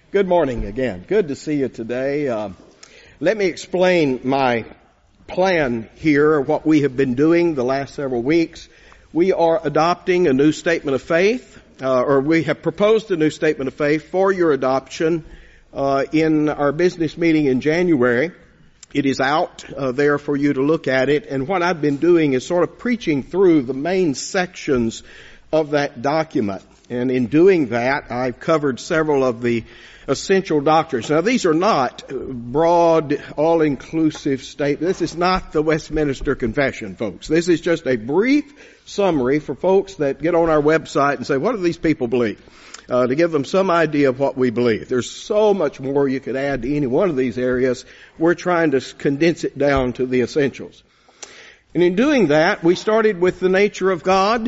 Good morning again. Good to see you today. Let me explain my plan here, what we have been doing the last several weeks. We are adopting a new statement of faith, or we have proposed a new statement of faith for your adoption in our business meeting in January. It is out there for you to look at it, and what I've been doing is sort of preaching through the main sections of that document. And in doing that, I've covered several of the essential doctrines. Now, these are not broad, all-inclusive statements. This is not the Westminster Confession, folks. This is just a brief summary for folks that get on our website and say, what do these people believe? To give them some idea of what we believe. There's so much more you could add to any one of these areas. We're trying to condense it down to the essentials. And in doing that, we started with the nature of God,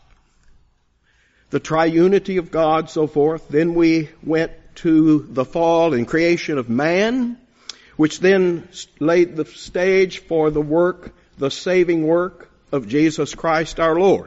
the triunity of God, so forth. Then we went to the fall and creation of man, which then laid the stage for the work, the saving work of Jesus Christ our Lord.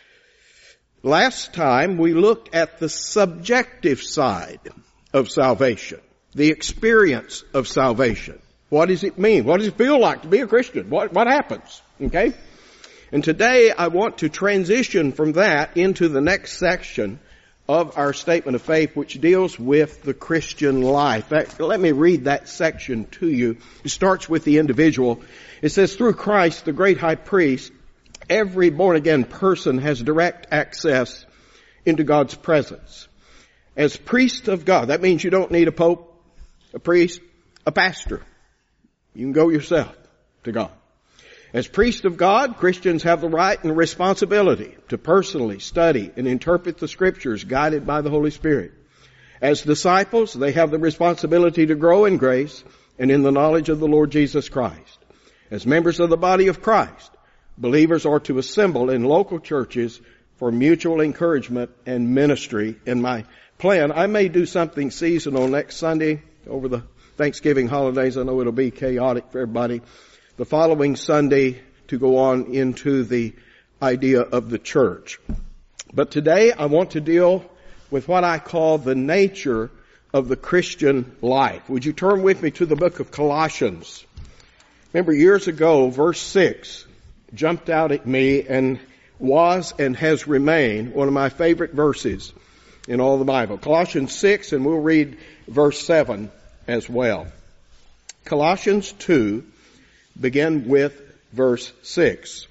Last time we looked at the subjective side of salvation, the experience of salvation. What does it mean? What does it feel like to be a Christian? What happens? Okay? And today I want to transition from that into the next section of our statement of faith, which deals with the Christian life. Let me read that section to you. It starts with the individual. It says, through Christ, the great high priest, every born-again person has direct access into God's presence. As priest of God, that means you don't need a pope, a priest, a pastor. You can go yourself to God. As priest of God, Christians have the right and responsibility to personally study and interpret the Scriptures guided by the Holy Spirit. As disciples, they have the responsibility to grow in grace and in the knowledge of the Lord Jesus Christ. As members of the body of Christ, believers are to assemble in local churches for mutual encouragement and ministry. In my plan, I may do something seasonal next Sunday over the Thanksgiving holidays. I know it'll be chaotic for everybody. The following Sunday to go on into the idea of the church. But today I want to deal with what I call the nature of the Christian life. Would you turn with me to the book of Colossians? Remember years ago, verse 6 jumped out at me and was and has remained one of my favorite verses in all the Bible. Colossians 6, and we'll read verse 7 as well. Colossians 2, begin with verse 6.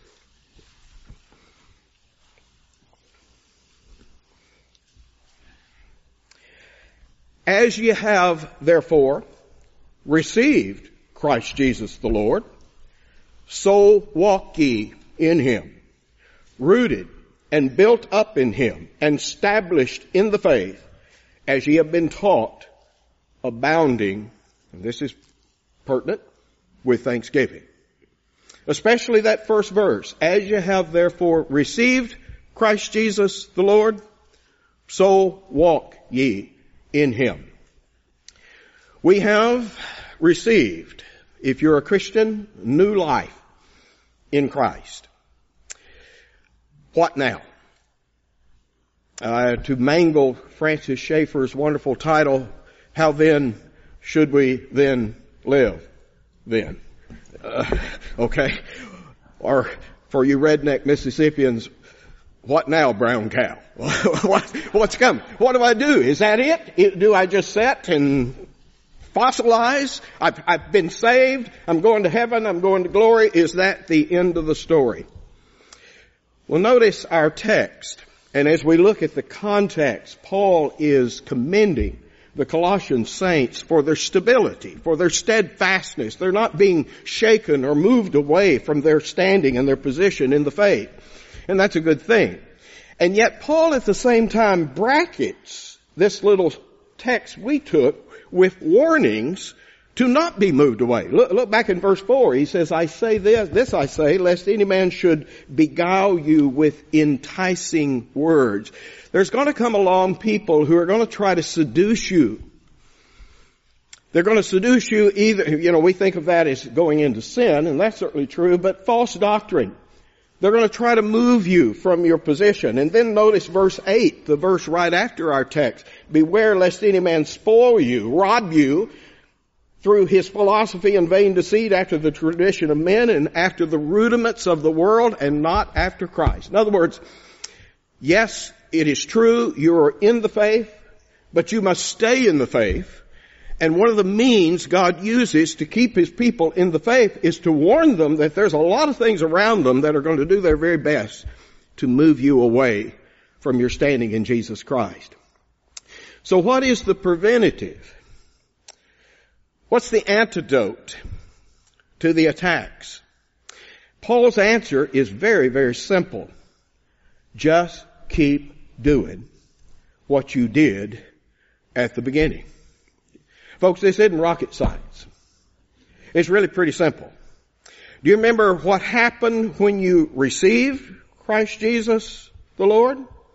As ye have therefore received Christ Jesus the Lord, so walk ye in him, rooted and built up in him, and established in the faith, as ye have been taught, abounding, and this is pertinent, with thanksgiving. Especially that first verse, as you have therefore received Christ Jesus the Lord, so walk ye in him. We have received, if you're a Christian, new life in Christ. What now? To mangle Francis Schaeffer's wonderful title, how then should we then live? Then. Okay. Or for you redneck Mississippians, what now, brown cow? What's coming? What do I do? Is that it? Do I just sit and fossilize? I've been saved. I'm going to heaven. I'm going to glory. Is that the end of the story? Well, notice our text. And as we look at the context, Paul is commending the Colossian saints for their stability, for their steadfastness. They're not being shaken or moved away from their standing and their position in the faith. And that's a good thing. And yet Paul at the same time brackets this little text we took with warnings to not be moved away. Look back in verse 4. He says, I say this I say, lest any man should beguile you with enticing words. There's going to come along people who are going to try to seduce you. They're going to seduce you either, we think of that as going into sin, and that's certainly true, but false doctrine. They're going to try to move you from your position. And then notice verse 8, the verse right after our text. Beware lest any man spoil you, rob you through his philosophy and vain deceit, after the tradition of men and after the rudiments of the world, and not after Christ. In other words, yes, it is true you're in the faith, but you must stay in the faith. And one of the means God uses to keep His people in the faith is to warn them that there's a lot of things around them that are going to do their very best to move you away from your standing in Jesus Christ. So what is the preventative? What's the antidote to the attacks? Paul's answer is very, very simple. Just keep doing what you did at the beginning. Folks, this isn't rocket science. It's really pretty simple. Do you remember what happened when you received Christ Jesus the Lord?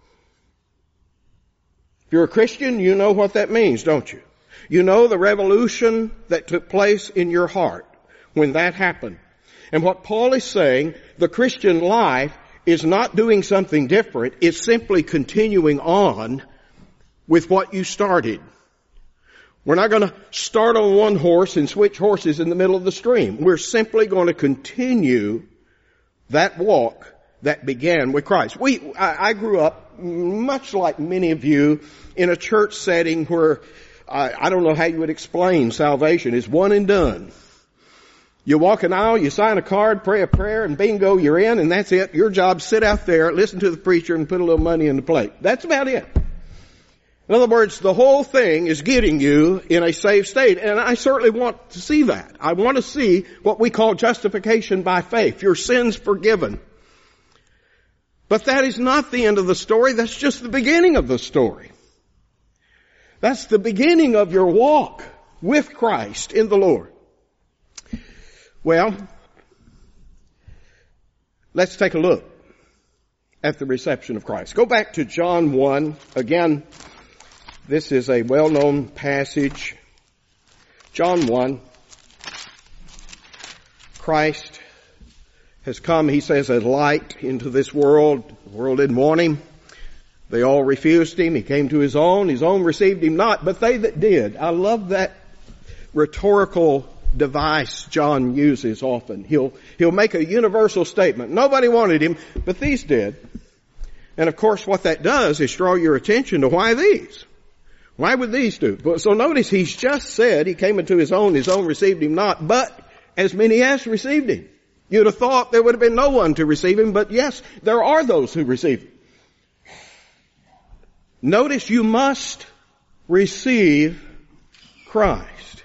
If you're a Christian, you know what that means, don't you? You know the revolution that took place in your heart when that happened. And what Paul is saying, the Christian life is not doing something different. It's simply continuing on with what you started. We're not going to start on one horse and switch horses in the middle of the stream. We're simply going to continue that walk that began with Christ. I grew up, much like many of you, in a church setting where I don't know how you would explain salvation. It's one and done. You walk an aisle, you sign a card, pray a prayer, and bingo, you're in, and that's it. Your job, sit out there, listen to the preacher, and put a little money in the plate. That's about it. In other words, the whole thing is getting you in a saved state. And I certainly want to see that. I want to see what we call justification by faith. Your sins forgiven. But that is not the end of the story. That's just the beginning of the story. That's the beginning of your walk with Christ in the Lord. Well, let's take a look at the reception of Christ. Go back to John 1. Again, this is a well-known passage. John 1. Christ has come, he says, as light into this world. The world didn't want him. They all refused him. He came to his own received him not, but they that did. I love that rhetorical device John uses often. He'll make a universal statement. Nobody wanted him, but these did. And of course what that does is draw your attention to why these. Why would these do? So notice he's just said he came into his own received him not, but as many as received him. You'd have thought there would have been no one to receive him, but yes, there are those who receive him. Notice you must receive Christ.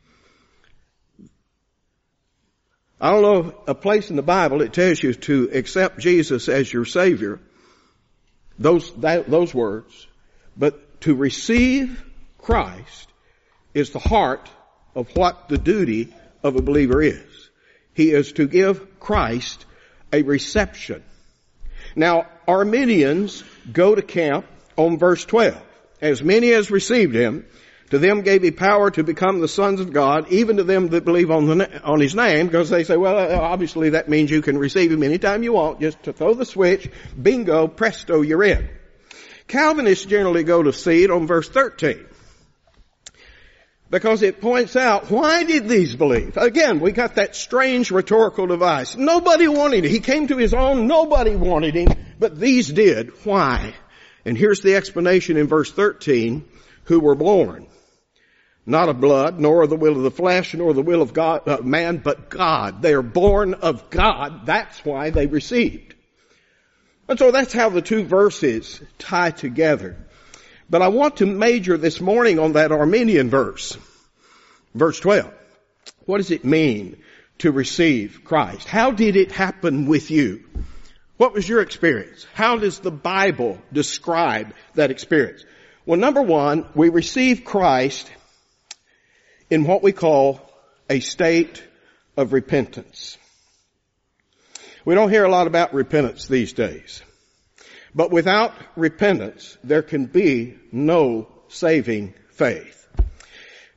I don't know a place in the Bible that tells you to accept Jesus as your Savior. Those words. But to receive Christ is the heart of what the duty of a believer is. He is to give Christ a reception. Now, Arminians go to camp on verse 12. As many as received him, to them gave he power to become the sons of God, even to them that believe on his name, because they say, well, obviously that means you can receive him anytime you want, just to throw the switch, bingo, presto, you're in. Calvinists generally go to see it on verse 13. Because it points out, why did these believe? Again, we got that strange rhetorical device. Nobody wanted him. He came to his own. Nobody wanted him. But these did. Why? And here's the explanation in verse 13. Who were born, not of blood, nor of the will of the flesh, nor the will of God, man, but God. They are born of God. That's why they received. And so that's how the two verses tie together. But I want to major this morning on that Arminian verse. Verse 12. What does it mean to receive Christ? How did it happen with you? What was your experience? How does the Bible describe that experience? Well, number one, we receive Christ in what we call a state of repentance. We don't hear a lot about repentance these days. But without repentance, there can be no saving faith.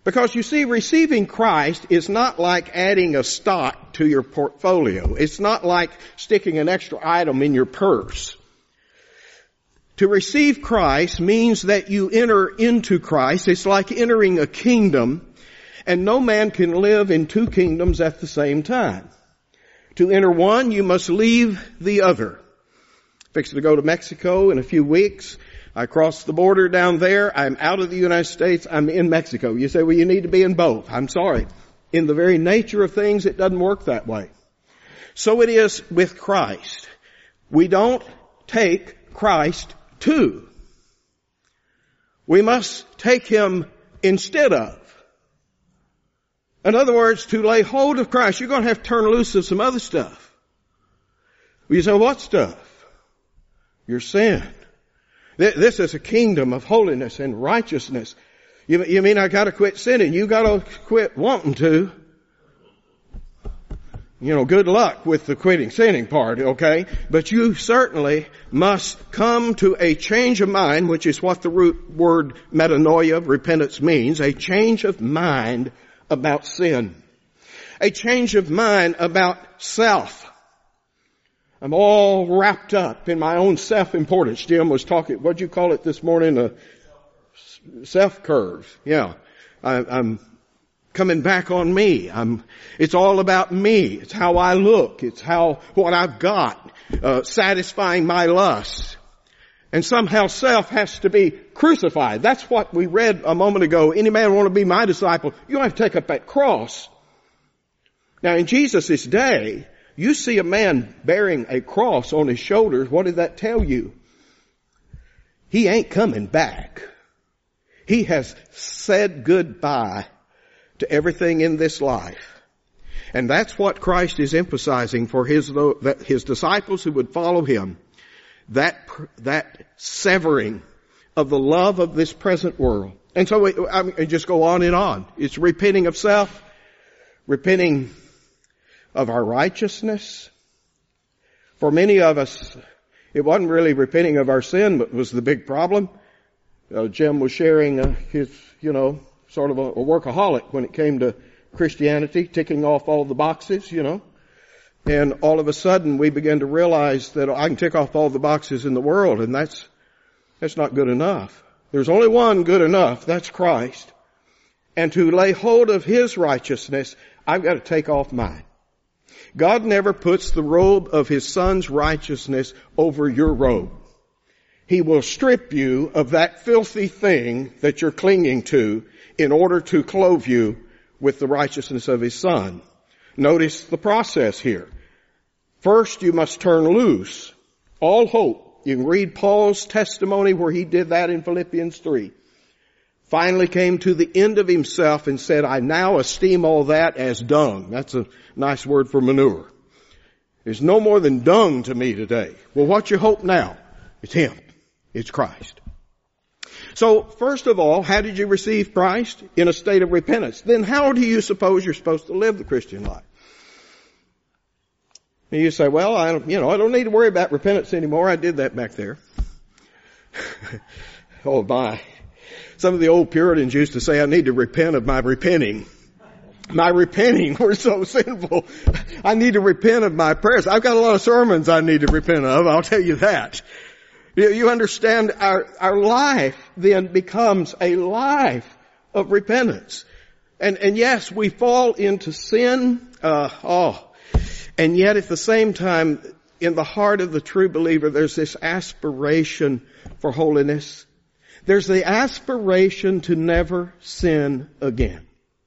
Because you see, receiving Christ is not like adding a stock to your portfolio. It's not like sticking an extra item in your purse. To receive Christ means that you enter into Christ. It's like entering a kingdom, and no man can live in two kingdoms at the same time. To enter one, you must leave the other. Fixing to go to Mexico in a few weeks. I crossed the border down there. I'm out of the United States. I'm in Mexico. You say, well, you need to be in both. I'm sorry. In the very nature of things, it doesn't work that way. So it is with Christ. We don't take Christ to. We must take Him instead of. In other words, to lay hold of Christ, you're going to have to turn loose of some other stuff. You say, what stuff? Your sin. This is a kingdom of holiness and righteousness. You mean I gotta quit sinning? You gotta quit wanting to. Good luck with the quitting sinning part, okay? But you certainly must come to a change of mind, which is what the root word metanoia, repentance, means. A change of mind about sin. A change of mind about self. I'm all wrapped up in my own self-importance. Jim was talking, what'd you call it this morning? A self-curve. Yeah. I'm coming back on me. It's all about me. It's how I look. It's what I've got, satisfying my lust. And somehow self has to be crucified. That's what we read a moment ago. Any man want to be my disciple, you have to take up that cross. Now in Jesus' day, you see a man bearing a cross on his shoulders, what did that tell you? He ain't coming back. He has said goodbye to everything in this life. And that's what Christ is emphasizing for his disciples who would follow Him. That severing of the love of this present world. And so I just go on and on. It's repenting of self, repenting of our righteousness. For many of us, it wasn't really repenting of our sin that was the big problem. Jim was sharing his, sort of a workaholic when it came to Christianity, ticking off all the boxes, And all of a sudden we began to realize that I can tick off all the boxes in the world, and that's not good enough. There's only one good enough, that's Christ. And to lay hold of His righteousness, I've got to take off mine. God never puts the robe of His Son's righteousness over your robe. He will strip you of that filthy thing that you're clinging to in order to clothe you with the righteousness of His Son. Notice the process here. First, you must turn loose all hope. You can read Paul's testimony where he did that in Philippians 3. Finally came to the end of himself and said, I now esteem all that as dung. That's a nice word for manure. There's no more than dung to me today. Well, what's your hope now? It's Him. It's Christ. So, first of all, how did you receive Christ? In a state of repentance. Then how do you suppose you're supposed to live the Christian life? And you say, well, I don't need to worry about repentance anymore. I did that back there. Oh my. Some of the old Puritans used to say, I need to repent of my repenting. My repenting, we're so sinful. I need to repent of my prayers. I've got a lot of sermons I need to repent of, I'll tell you that. You understand, our life then becomes a life of repentance. And yes, we fall into sin, and yet at the same time, in the heart of the true believer, there's this aspiration for holiness. There's the aspiration to never sin again.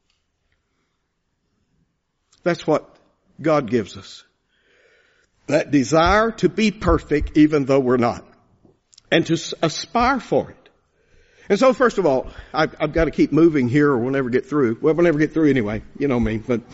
That's what God gives us. That desire to be perfect even though we're not. And to aspire for it. And so first of all, I've got to keep moving here or we'll never get through. Well, we'll never get through anyway. You know me. But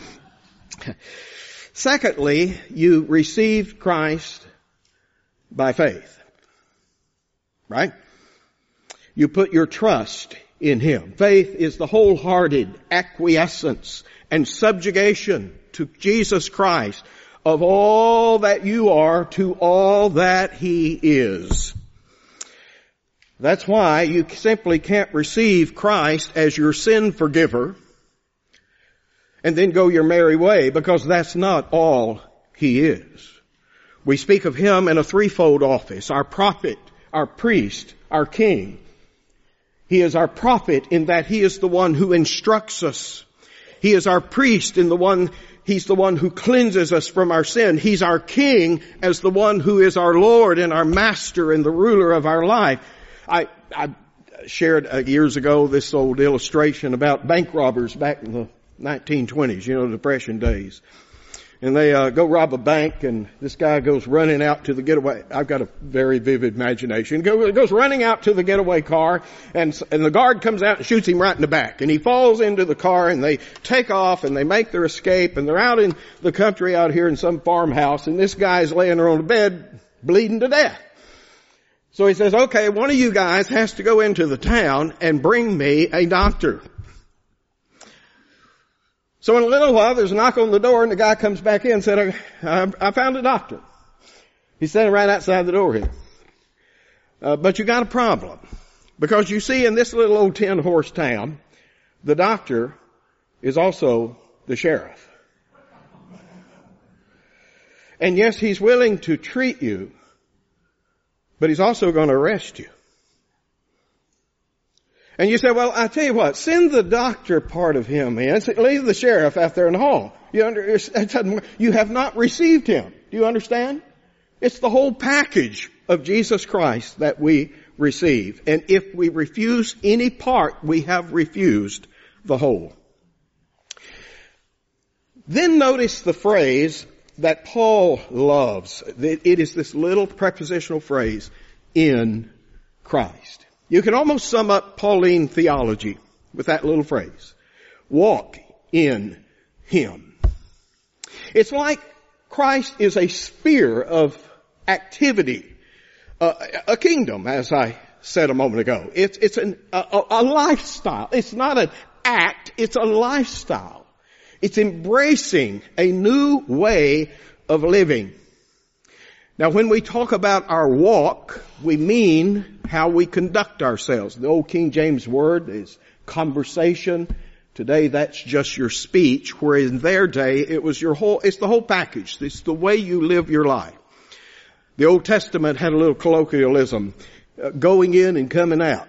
secondly, you received Christ by faith. Right? You put your trust in Him. Faith is the wholehearted acquiescence and subjugation to Jesus Christ of all that you are to all that He is. That's why you simply can't receive Christ as your sin forgiver and then go your merry way, because that's not all He is. We speak of Him in a threefold office: our prophet, our priest, our king. He is our prophet in that He is the one who instructs us. He is our priest He's the one who cleanses us from our sin. He's our king as the one who is our Lord and our master and the ruler of our life. I shared years ago this old illustration about bank robbers back in the 1920s, Depression days. And they go rob a bank, and this guy goes running out to the getaway. I've got a very vivid imagination. Goes running out to the getaway car, and the guard comes out and shoots him right in the back. And he falls into the car, and they take off, and they make their escape, and they're out in the country out here in some farmhouse, and this guy's laying there on the bed bleeding to death. So he says, okay, one of you guys has to go into the town and bring me a doctor. So in a little while, there's a knock on the door, and the guy comes back in and said, I found a doctor. He's standing right outside the door here. But you got a problem. Because you see, in this little old 10-horse town, the doctor is also the sheriff. And yes, he's willing to treat you, but he's also going to arrest you. And you say, well, I tell you what, send the doctor part of him in. Leave the sheriff out there in the hall. You have not received him. Do you understand? It's the whole package of Jesus Christ that we receive. And if we refuse any part, we have refused the whole. Then notice the phrase that Paul loves. It is this little prepositional phrase, in Christ. You can almost sum up Pauline theology with that little phrase. Walk in Him. It's like Christ is a sphere of activity, a kingdom, as I said a moment ago. It's a lifestyle. It's not an act, it's a lifestyle. It's embracing a new way of living. Now, when we talk about our walk, we mean how we conduct ourselves. The old King James word is conversation. Today, that's just your speech, where in their day, it's the whole package. It's the way you live your life. The Old Testament had a little colloquialism, going in and coming out.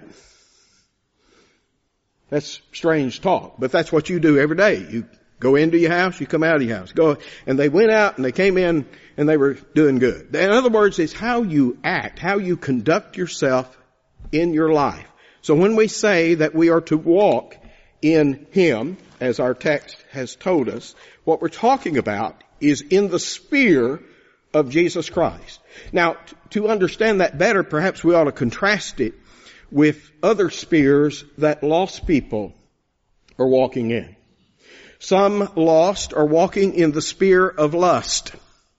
That's strange talk, but that's what you do every day. You go into your house, you come out of your house. And they went out and they came in and they were doing good. In other words, it's how you act, how you conduct yourself in your life. So when we say that we are to walk in Him, as our text has told us, what we're talking about is in the sphere of Jesus Christ. Now, to understand that better, perhaps we ought to contrast it with other spheres that lost people are walking in. Some lost are walking in the sphere of lust.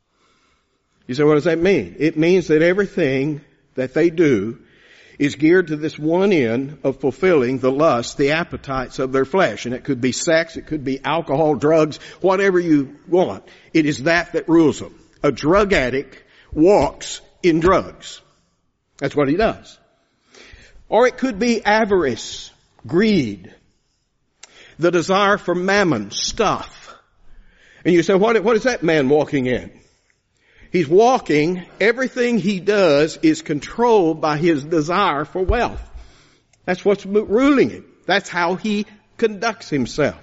You say, what does that mean? It means that everything that they do is geared to this one end of fulfilling the lust, the appetites of their flesh. And it could be sex, it could be alcohol, drugs, whatever you want. It is that rules them. A drug addict walks in drugs. That's what he does. Or it could be avarice, greed, the desire for mammon, stuff. And you say, what is that man walking in? He's walking, everything he does is controlled by his desire for wealth. That's what's ruling him. That's how he conducts himself.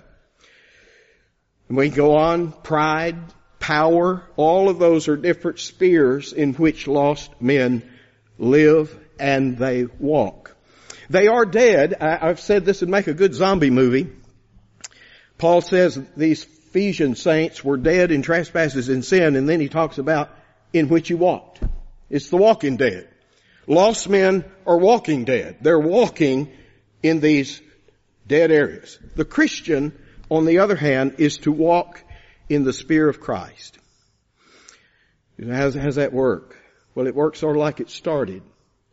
And we go on, pride, power, all of those are different spheres in which lost men live and they walk. They are dead. I've said this would make a good zombie movie. Paul says these Ephesian saints were dead in trespasses and sin, and then he talks about in which you walked. It's the walking dead. Lost men are walking dead. They're walking in these dead areas. The Christian, on the other hand, is to walk in the sphere of Christ. How does that work? Well, it works sort of like it started.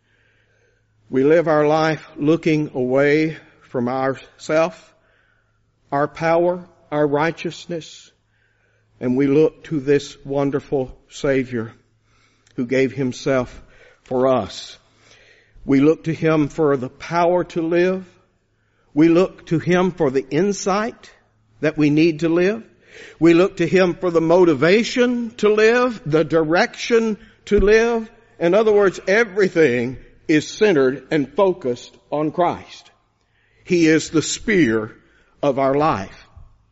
We live our life looking away from ourself, our power, our righteousness, and we look to this wonderful Savior who gave Himself for us. We look to Him for the power to live. We look to Him for the insight that we need to live. We look to Him for the motivation to live, the direction to live. In other words, everything is centered and focused on Christ. He is the spear of our life.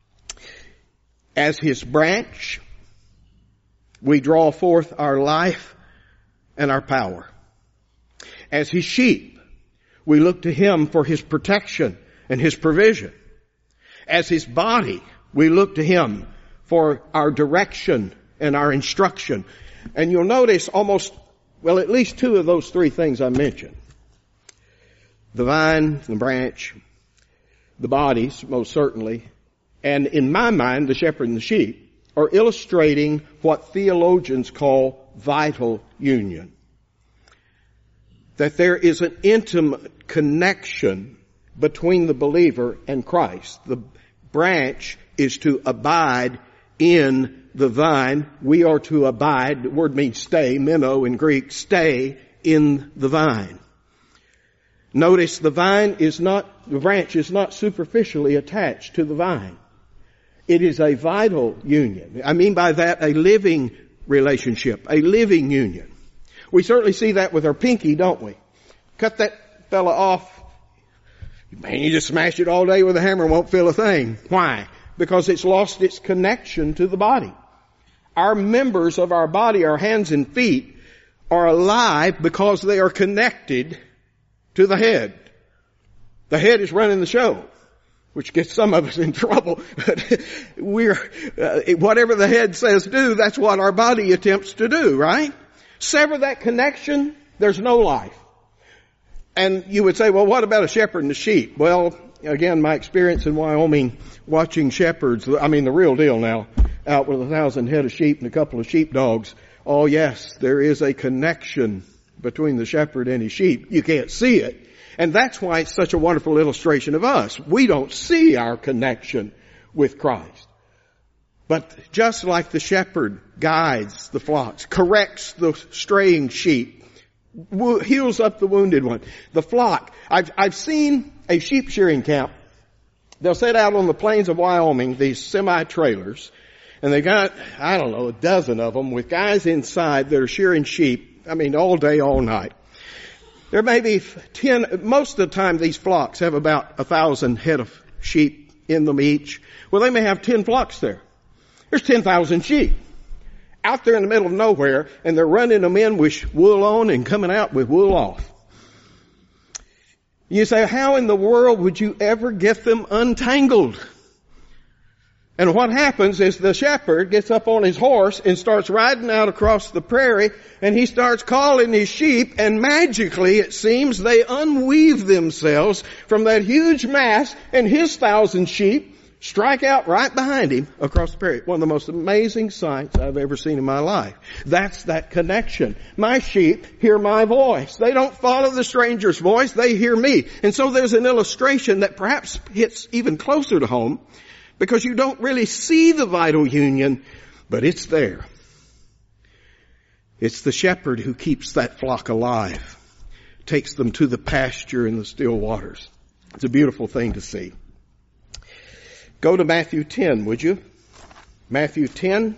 As His branch, we draw forth our life and our power. As His sheep, we look to Him for His protection and His provision. As His body, we look to Him for our direction and our instruction. And you'll notice at least two of those three things I mentioned. The vine, the branch, the bodies, most certainly, and in my mind, the shepherd and the sheep, are illustrating what theologians call vital union. That there is an intimate connection between the believer and Christ. The branch is to abide in the vine. We are to abide, the word means stay, meno in Greek, stay in the vine. Notice the branch is not superficially attached to the vine. It is a vital union. I mean by that a living relationship, a living union. We certainly see that with our pinky, don't we? Cut that fella off. Man, you just smash it all day with a hammer and won't feel a thing. Why? Because it's lost its connection to the body. Our members of our body, our hands and feet, are alive because they are connected to the head. The head is running the show, which gets some of us in trouble. But whatever the head says do, that's what our body attempts to do, right? Sever that connection, there's no life. And you would say, well, what about a shepherd and a sheep? Well, again, my experience in Wyoming watching shepherds, the real deal now, out with 1,000 head of sheep and a couple of sheepdogs. Oh yes, there is a connection between the shepherd and his sheep. You can't see it. And that's why it's such a wonderful illustration of us. We don't see our connection with Christ. But just like the shepherd guides the flocks, corrects the straying sheep, heals up the wounded one, the flock. I've seen a sheep shearing camp. They'll set out on the plains of Wyoming, these semi-trailers, and they got, a dozen of them with guys inside that are shearing sheep, all day, all night. There may be 10, most of the time these flocks have about 1,000 head of sheep in them each. Well, they may have 10 flocks there. There's 10,000 sheep out there in the middle of nowhere, and they're running them in with wool on and coming out with wool off. You say, how in the world would you ever get them untangled? And what happens is the shepherd gets up on his horse and starts riding out across the prairie, and he starts calling his sheep, and magically, it seems, they unweave themselves from that huge mass, and his 1,000 sheep strike out right behind him across the prairie. One of the most amazing sights I've ever seen in my life. That's that connection. My sheep hear my voice. They don't follow the stranger's voice. They hear me. And so there's an illustration that perhaps hits even closer to home, because you don't really see the vital union, but it's there. It's the shepherd who keeps that flock alive, takes them to the pasture in the still waters. It's a beautiful thing to see. Go to Matthew 10, would you? Matthew 10.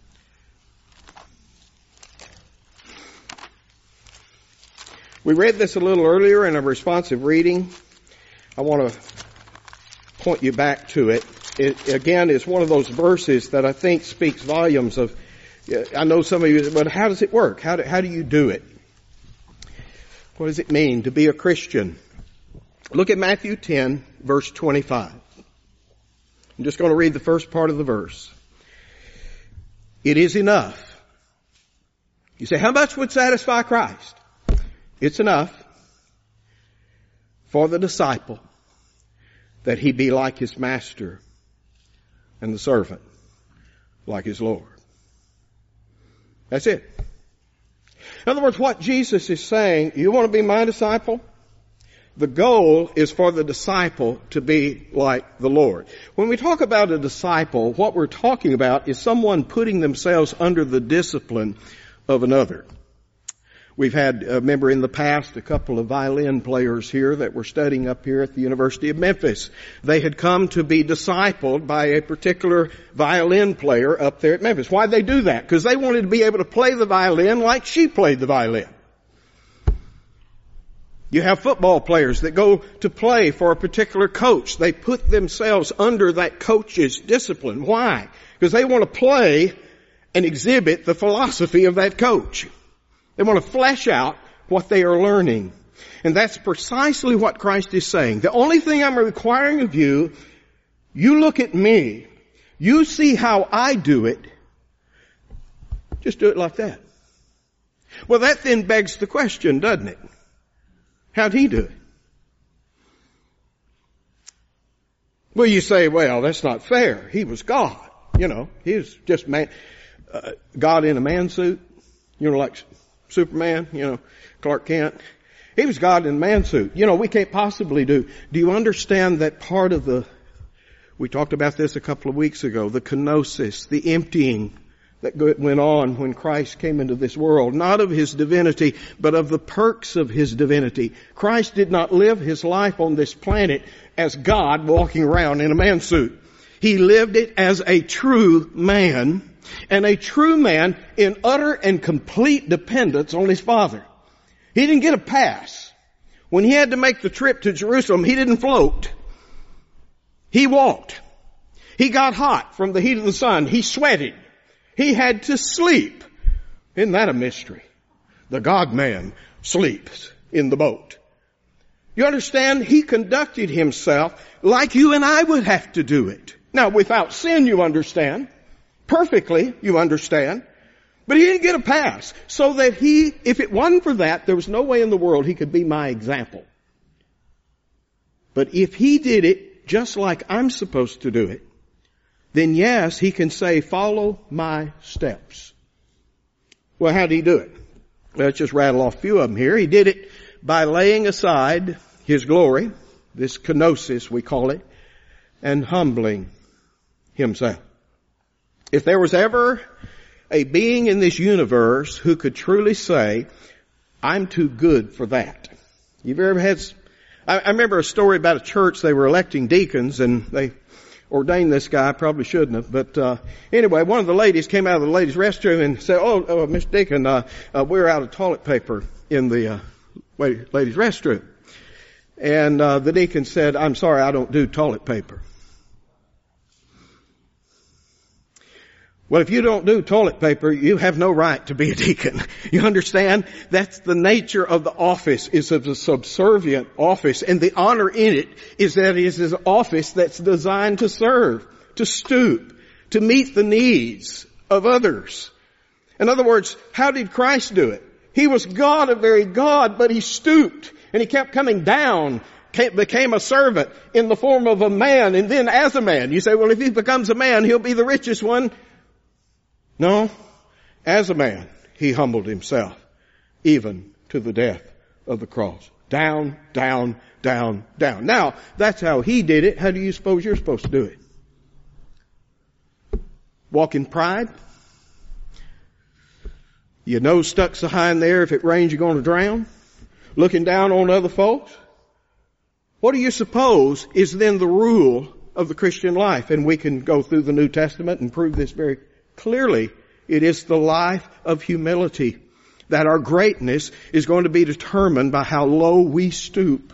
We read this a little earlier in a responsive reading. I want to point you back to it. It, again, is one of those verses that I think speaks volumes of, I know some of you, but how does it work? How do you do it? What does it mean to be a Christian? Look at Matthew 10, verse 25. I'm just going to read the first part of the verse. It is enough. You say, how much would satisfy Christ? It's enough for the disciple that he be like his master and the servant like his Lord. That's it. In other words, what Jesus is saying, you want to be my disciple? The goal is for the disciple to be like the Lord. When we talk about a disciple, what we're talking about is someone putting themselves under the discipline of another. We've had, remember in the past, a couple of violin players here that were studying up here at the University of Memphis. They had come to be discipled by a particular violin player up there at Memphis. Why'd they do that? Because they wanted to be able to play the violin like she played the violin. You have football players that go to play for a particular coach. They put themselves under that coach's discipline. Why? Because they want to play and exhibit the philosophy of that coach. They want to flesh out what they are learning. And that's precisely what Christ is saying. The only thing I'm requiring of you, you look at me, you see how I do it, just do it like that. Well, that then begs the question, doesn't it? How'd he do it? Well, you say, well, that's not fair. He was God. You know, he was just man, God in a man suit. You know, like Superman, you know, Clark Kent. He was God in a man suit. You know, we can't possibly do you understand that part of we talked about this a couple of weeks ago, the kenosis, the emptying that went on when Christ came into this world, not of his divinity, but of the perks of his divinity. Christ did not live his life on this planet as God walking around in a man suit. He lived it as a true man, and a true man in utter and complete dependence on his Father. He didn't get a pass. When he had to make the trip to Jerusalem, he didn't float. He walked. He got hot from the heat of the sun. He sweated. He had to sleep. Isn't that a mystery? The God-man sleeps in the boat. You understand? He conducted himself like you and I would have to do it. Now, without sin, you understand. Perfectly, you understand. But he didn't get a pass. So that if it wasn't for that, there was no way in the world he could be my example. But if he did it just like I'm supposed to do it, then yes, he can say, follow my steps. Well, how did he do it? Let's just rattle off a few of them here. He did it by laying aside his glory, this kenosis we call it, and humbling himself. If there was ever a being in this universe who could truly say, I'm too good for that. You've ever had, I remember a story about a church, they were electing deacons and they ordained this guy, probably shouldn't have, but anyway, one of the ladies came out of the ladies' restroom and said, oh Mr. Deacon, we're out of toilet paper in the ladies' restroom. And the deacon said, I'm sorry, I don't do toilet paper. Well, if you don't do toilet paper, you have no right to be a deacon. You understand? That's the nature of the office. It's a subservient office. And the honor in it is that it is an office that's designed to serve, to stoop, to meet the needs of others. In other words, how did Christ do it? He was God, a very God, but he stooped and he kept coming down, became a servant in the form of a man and then as a man. You say, well, if he becomes a man, he'll be the richest one. No, as a man, he humbled himself, even to the death of the cross. Down, down, down, down. Now, that's how he did it. How do you suppose you're supposed to do it? Walk in pride? Your nose stuck so high in there, if it rains, you're going to drown? Looking down on other folks? What do you suppose is then the rule of the Christian life? And we can go through the New Testament and prove this very clearly. It is the life of humility, that our greatness is going to be determined by how low we stoop.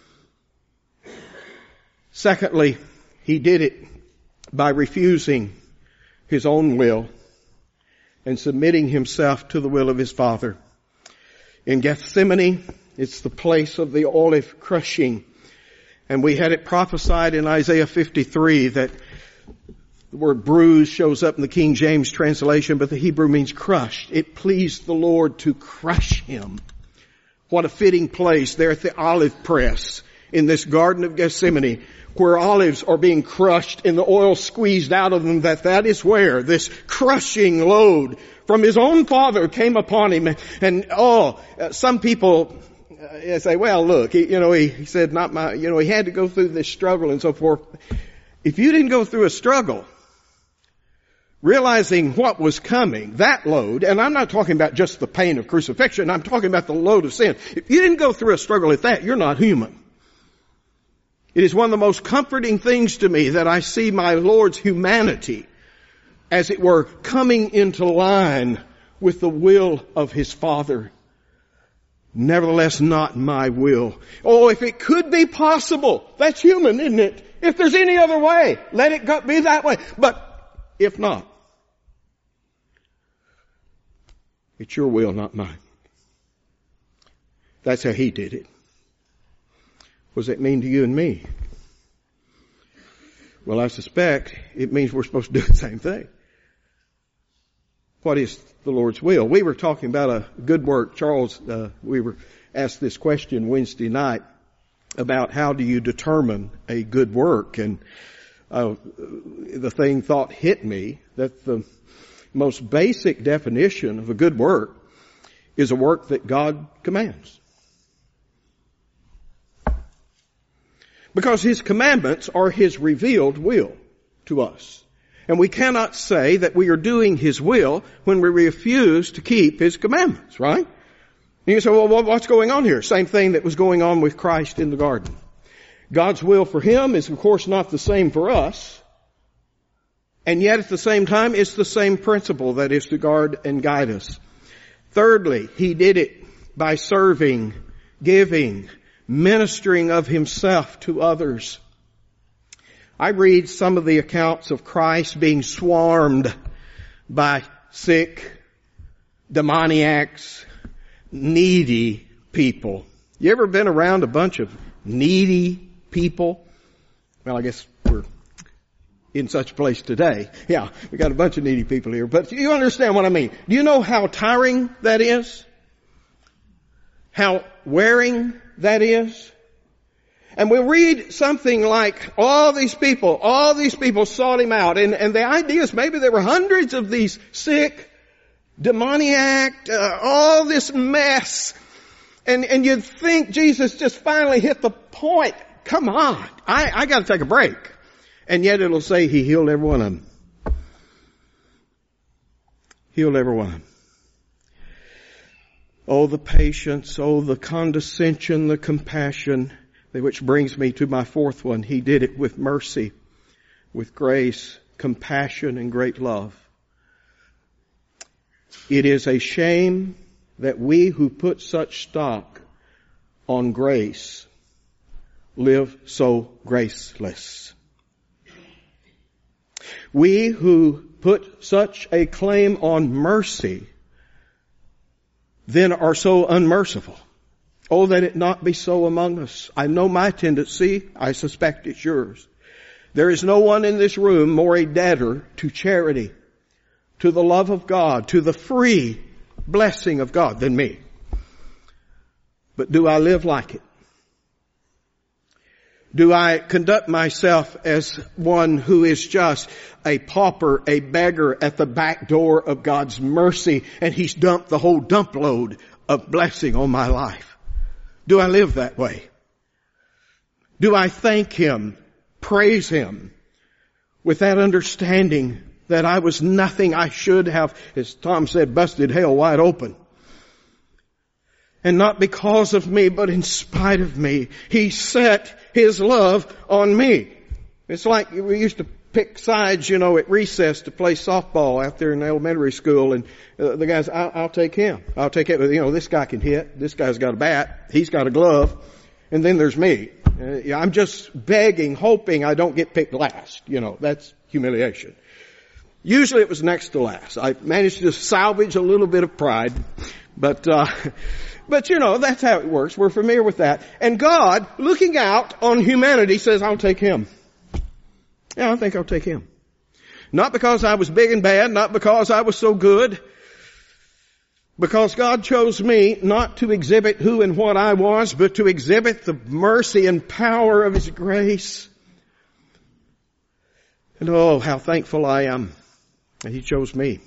Secondly, he did it by refusing his own will and submitting himself to the will of his Father. In Gethsemane, it's the place of the olive crushing. And we had it prophesied in Isaiah 53 that the word bruised shows up in the King James translation, but the Hebrew means crushed. It pleased the Lord to crush him. What a fitting place there at the olive press in this Garden of Gethsemane, where olives are being crushed and the oil squeezed out of them, that is where this crushing load from his own Father came upon him. And some people say, well, look, he said, not my, he had to go through this struggle and so forth. If you didn't go through a struggle, realizing what was coming, that load, and I'm not talking about just the pain of crucifixion, I'm talking about the load of sin. If you didn't go through a struggle like that, you're not human. It is one of the most comforting things to me that I see my Lord's humanity, as it were, coming into line with the will of His Father. Nevertheless, not my will. Oh, if it could be possible, that's human, isn't it? If there's any other way, let it be that way. But if not, it's your will, not mine. That's how He did it. What does that mean to you and me? Well, I suspect it means we're supposed to do the same thing. What is the Lord's will? We were talking about a good work. Charles, we were asked this question Wednesday night about how do you determine a good work, and the thought hit me that the most basic definition of a good work is a work that God commands. Because His commandments are His revealed will to us. And we cannot say that we are doing His will when we refuse to keep His commandments, right? And you say, well, what's going on here? Same thing that was going on with Christ in the garden. God's will for Him is, of course, not the same for us. And yet, at the same time, it's the same principle that is to guard and guide us. Thirdly, He did it by serving, giving, ministering of Himself to others. I read some of the accounts of Christ being swarmed by sick, demoniacs, needy people. You ever been around a bunch of needy people? Well, I guess we're in such a place today. Yeah, we got a bunch of needy people here. But you understand what I mean. Do you know how tiring that is? How wearing that is? And we'll read something like, all these people sought Him out. And the idea is maybe there were hundreds of these sick, demoniac, all this mess. And you'd think Jesus just finally hit the point. Come on, I gotta take a break. And yet it'll say He healed every one of them. Healed every one of them. Oh, the patience, oh, the condescension, the compassion, which brings me to my fourth one. He did it with mercy, with grace, compassion, and great love. It is a shame that we who put such stock on grace live so graceless. We who put such a claim on mercy then are so unmerciful. Oh, that it not be so among us. I know my tendency. I suspect it's yours. There is no one in this room more a debtor to charity, to the love of God, to the free blessing of God than me. But do I live like it? Do I conduct myself as one who is just a pauper, a beggar at the back door of God's mercy, and He's dumped the whole dump load of blessing on my life? Do I live that way? Do I thank Him, praise Him, with that understanding that I was nothing, I should have, as Tom said, busted hell wide open? And not because of me, but in spite of me, He set His love on me. It's like we used to pick sides, at recess to play softball out there in elementary school, and the guys, I'll take him. I'll take it. This guy can hit. This guy's got a bat. He's got a glove. And then there's me. I'm just begging, hoping I don't get picked last. That's humiliation. Usually it was next to last. I managed to salvage a little bit of pride, but that's how it works. We're familiar with that. And God, looking out on humanity, says, I'll take him. Yeah, I think I'll take him. Not because I was big and bad, not because I was so good, because God chose me not to exhibit who and what I was, but to exhibit the mercy and power of His grace. And oh, how thankful I am that He chose me.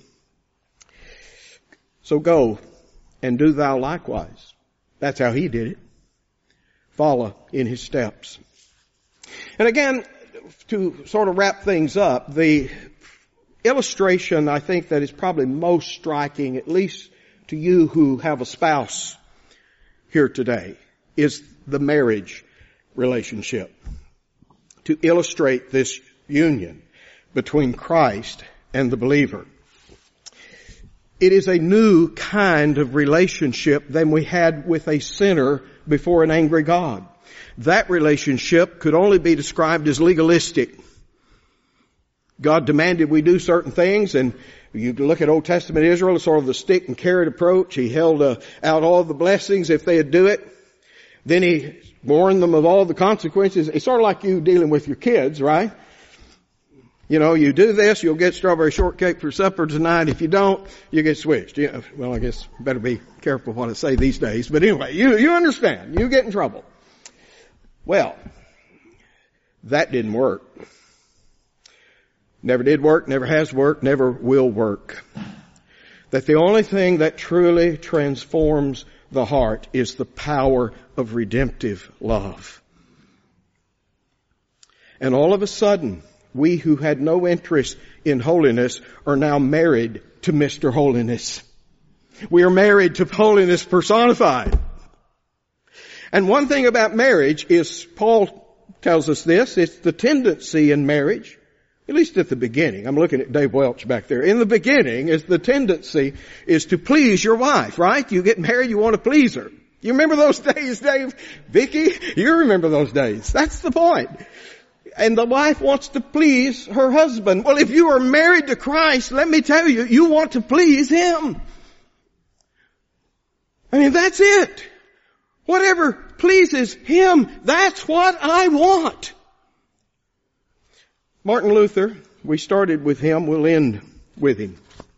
So go and do thou likewise. That's how He did it. Follow in His steps. And again, to sort of wrap things up, the illustration I think that is probably most striking, at least to you who have a spouse here today, is the marriage relationship. To illustrate this union between Christ and the believer. It is a new kind of relationship than we had with a sinner before an angry God. That relationship could only be described as legalistic. God demanded we do certain things, and you look at Old Testament Israel, sort of the stick and carrot approach. He held out all the blessings if they'd do it. Then he warned them of all the consequences. It's sort of like you dealing with your kids, right? You know, you do this, you'll get strawberry shortcake for supper tonight. If you don't, you get switched. You know, well, I guess better be careful what I say these days. But anyway, you understand. You get in trouble. Well, that didn't work. Never did work, never has worked, never will work. That the only thing that truly transforms the heart is the power of redemptive love. And all of a sudden, we who had no interest in holiness are now married to Mr. Holiness. We are married to holiness personified. And one thing about marriage is, Paul tells us this, it's the tendency in marriage, at least at the beginning. I'm looking at Dave Welch back there. In the beginning, is the tendency is to please your wife, right? You get married, you want to please her. You remember those days, Dave? Vicky? You remember those days. That's the point. And the wife wants to please her husband. Well, if you are married to Christ, let me tell you, you want to please Him. I mean, that's it. Whatever pleases Him, that's what I want. Martin Luther, we started with him, we'll end with him.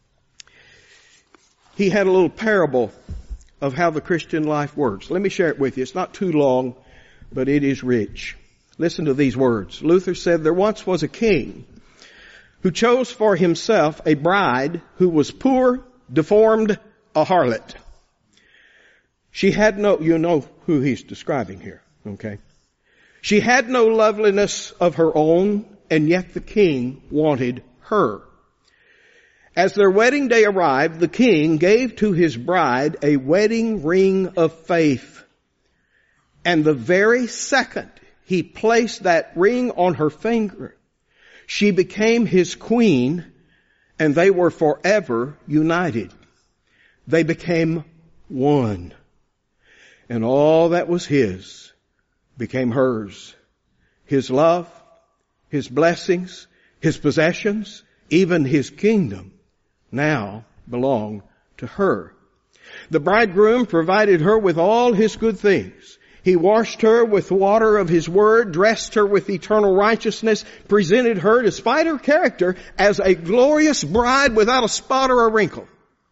He had a little parable of how the Christian life works. Let me share it with you. It's not too long, but it is rich. Listen to these words. Luther said, there once was a king who chose for himself a bride who was poor, deformed, a harlot. She had no, you know who he's describing here, okay? She had no loveliness of her own, and yet the king wanted her. As their wedding day arrived, the king gave to his bride a wedding ring of faith. And the very second he placed that ring on her finger, she became his queen, and they were forever united. They became one. And all that was his became hers. His love, his blessings, his possessions, even his kingdom now belong to her. The bridegroom provided her with all his good things. He washed her with water of His word, dressed her with eternal righteousness, presented her, despite her character, as a glorious bride without a spot or a wrinkle.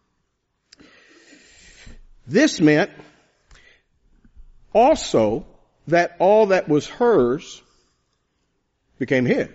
This meant also that all that was hers became his.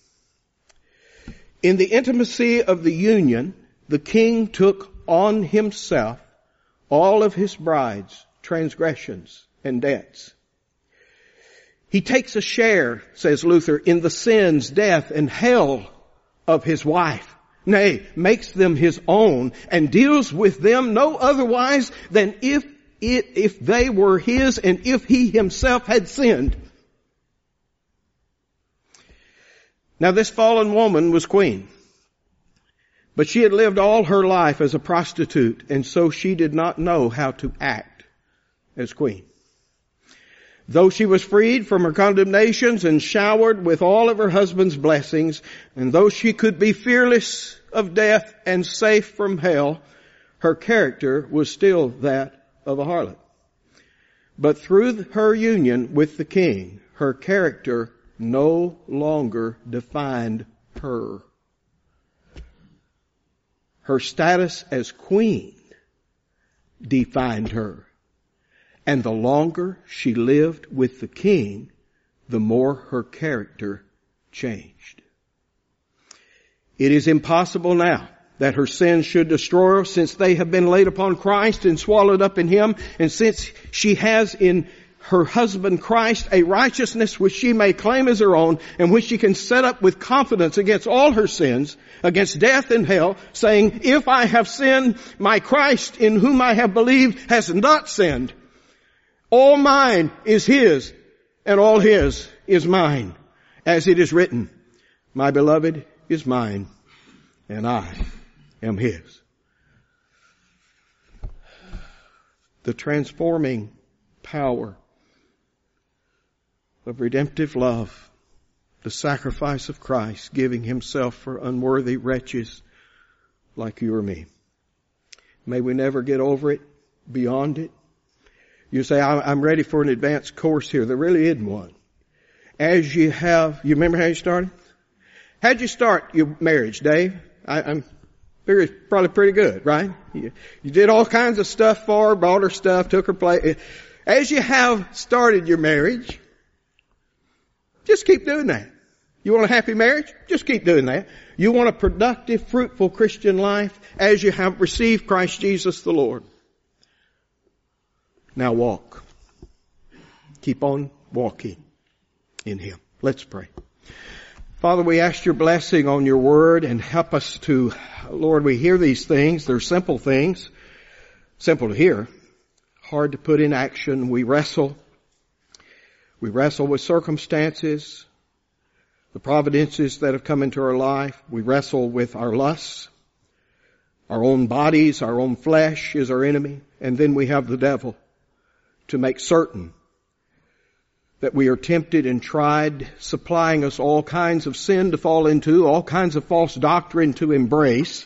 In the intimacy of the union, the king took on himself all of his bride's transgressions and debts. He takes a share, says Luther, in the sins, death, and hell of his wife. Nay, makes them his own and deals with them no otherwise than if they were his and if he himself had sinned. Now this fallen woman was queen, but she had lived all her life as a prostitute, and so she did not know how to act as queen. Though she was freed from her condemnations and showered with all of her husband's blessings, and though she could be fearless of death and safe from hell, her character was still that of a harlot. But through her union with the king, her character no longer defined her. Her status as queen defined her. And the longer she lived with the king, the more her character changed. It is impossible now that her sins should destroy her, since they have been laid upon Christ and swallowed up in Him, and since she has in her husband Christ a righteousness which she may claim as her own, and which she can set up with confidence against all her sins, against death and hell, saying, if I have sinned, my Christ in whom I have believed has not sinned. All mine is His, and all His is mine. As it is written, my beloved is mine, and I am His. The transforming power of redemptive love, the sacrifice of Christ giving Himself for unworthy wretches like you or me. May we never get over it, beyond it. You say, I'm ready for an advanced course here. There really isn't one. As you remember how you started? How'd you start your marriage, Dave? I'm figure it's probably pretty good, right? You did all kinds of stuff for her, bought her stuff, took her place. As you have started your marriage, just keep doing that. You want a happy marriage? Just keep doing that. You want a productive, fruitful Christian life as you have received Christ Jesus the Lord. Now walk. Keep on walking in Him. Let's pray. Father, we ask your blessing on your word and help us to, Lord, we hear these things. They're simple things. Simple to hear. Hard to put in action. We wrestle. We wrestle with circumstances, the providences that have come into our life. We wrestle with our lusts. Our own bodies, our own flesh is our enemy. And then we have the devil to make certain that we are tempted and tried, supplying us all kinds of sin to fall into, all kinds of false doctrine to embrace.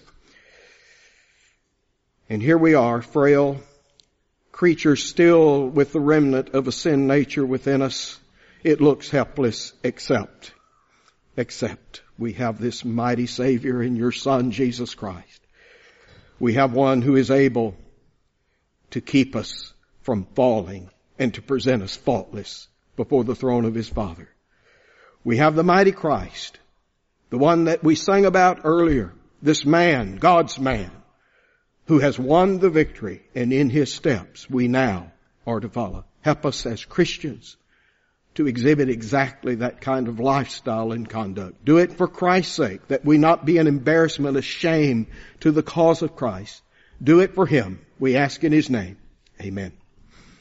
And here we are, frail creatures still with the remnant of a sin nature within us. It looks helpless except we have this mighty Savior in your Son, Jesus Christ. We have one who is able to keep us from falling and to present us faultless before the throne of His Father. We have the mighty Christ, the one that we sang about earlier, this man, God's man, who has won the victory, and in His steps we now are to follow. Help us as Christians to exhibit exactly that kind of lifestyle and conduct. Do it for Christ's sake, that we not be an embarrassment, a shame to the cause of Christ. Do it for Him. We ask in His name. Amen.